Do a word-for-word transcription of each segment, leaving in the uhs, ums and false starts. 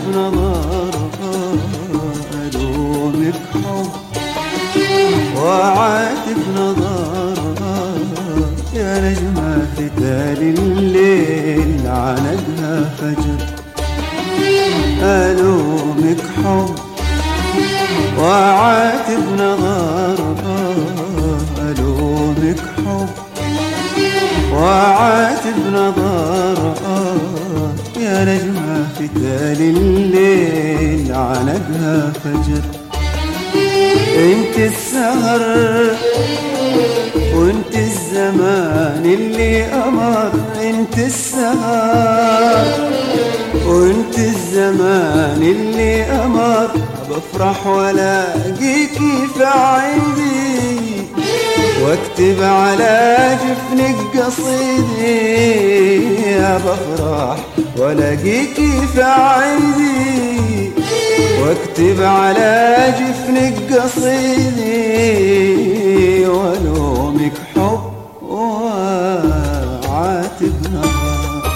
وعاتب نظرة ألومك حب وعاتب نظرة يا نجمة في تالي الليل عندها فجر. ألومك حب وعاتب نظرة ألومك حب وعاتب نظرة يا نجمة في تالي الليل عندها فجر. انت السهر وانت الزمان اللي أمر، انت السهر وانت الزمان اللي أمر. بفرح ولاقيكي في عيني واكتب على جفنك قصيدي. بفرح ولاقيكي في عيني واكتب على جفنك قصيدي. ولومك حب وعاتب نظر.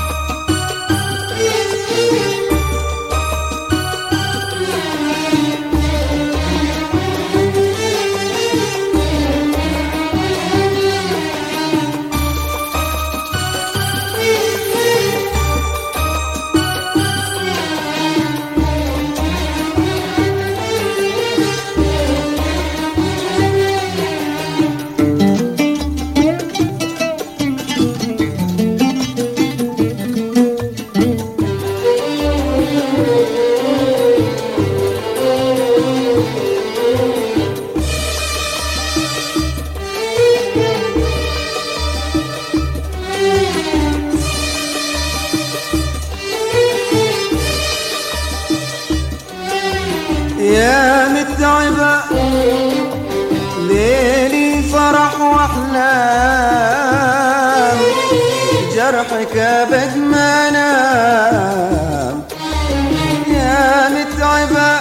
يا متعبة ليلي فرح واحلام، جرحك ابد ما نام. يا متعبة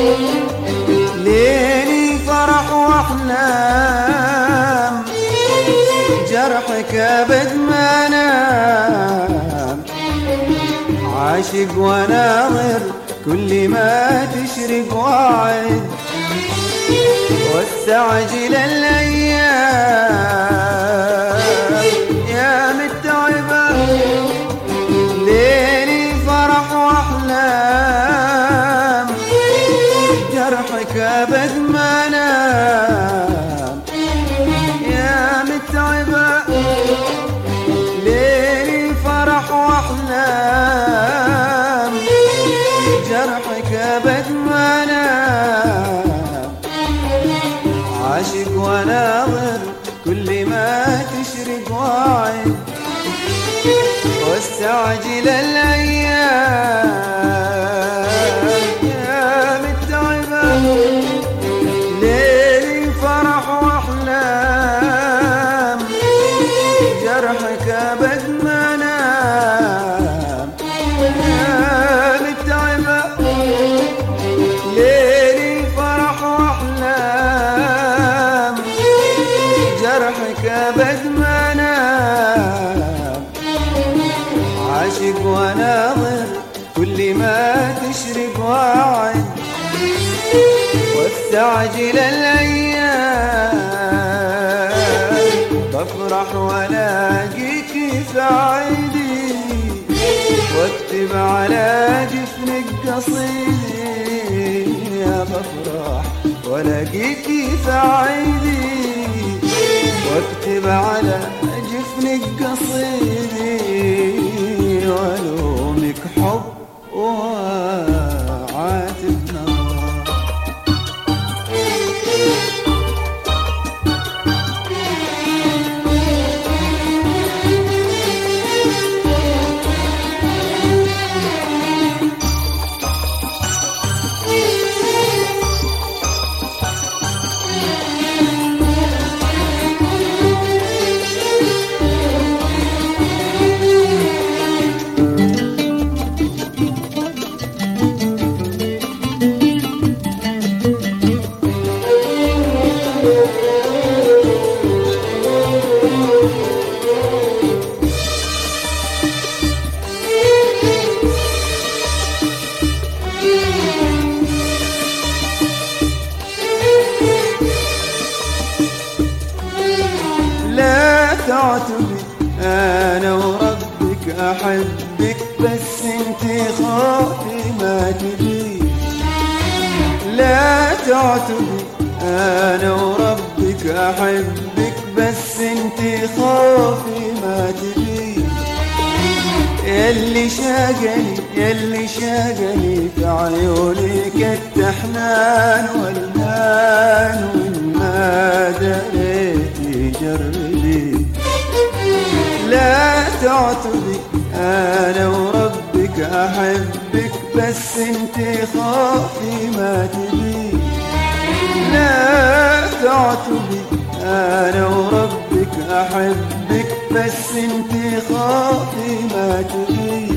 ليلي فرح واحلام، جرحك ابد ما نام. عاشق وناظر كل ما تشرق واعد واستعجل الايام. يا متعبة ليلي فرح واحلام، جرحك ابد ما نام. يا متعبة ليلي فرح واحلام، جرحك ابد ما نام. عاشق وناظر كل ما تشرق واعد واستعجل الايام. يا متعبة ليلي فرح واحلام، جرحك ابد ما نام. يا متعبة ليلي فرح واحلام، جرحك ابد ما نام. عاشق وناظر كل ما تشرق واعد واستعجل الايام. بفرح ولاقيكي في عيدي واكتب على جفنك قصيدي. يا بفرح ولاقيكي في عيدي واكتب على جفنك قصيدي. ولومك حب وعاتب نظر. تعتبي أنا وربك أحبك بس انتي خافي ما تبي. لا تعتبي أنا وربك أحبك بس انتي خافي ما تبي. يلي شاقني يلي شاقني في عيونك التحنان والهان وإن ما دريتي جربي. لا تعتبي أنا وربك أحبك بس انتي خافي ما تبي. لا تعتبي أنا وربك أحبك بس انتي خافي ما تبي.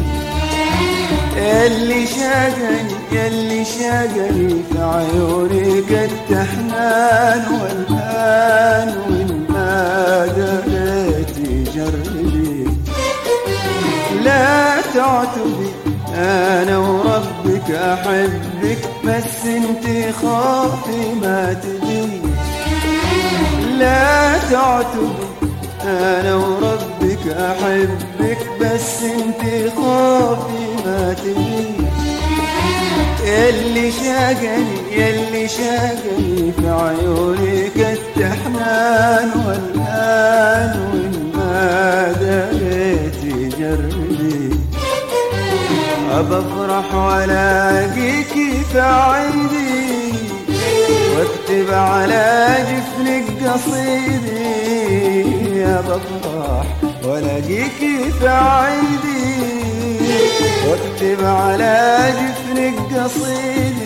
يلي شاقني يلي شاقني في عيونك التحنان والهان وإن ما دريتي جربي. لا تعتبي أنا وربك أحبك بس انتي خافي ما تبي. لا تعتبي أنا وربك أحبك بس انتي خافي ما تبي. يلي شاقني يلي شاقني في عيونك التحنان والهان وإن ما دريتي جربي. أبى أفرح وألاقيكي في عيدي واكتب على جفنك قصيدي. أبى أفرح وألاقيكي في عيدي واكتب على جفنك قصيدي.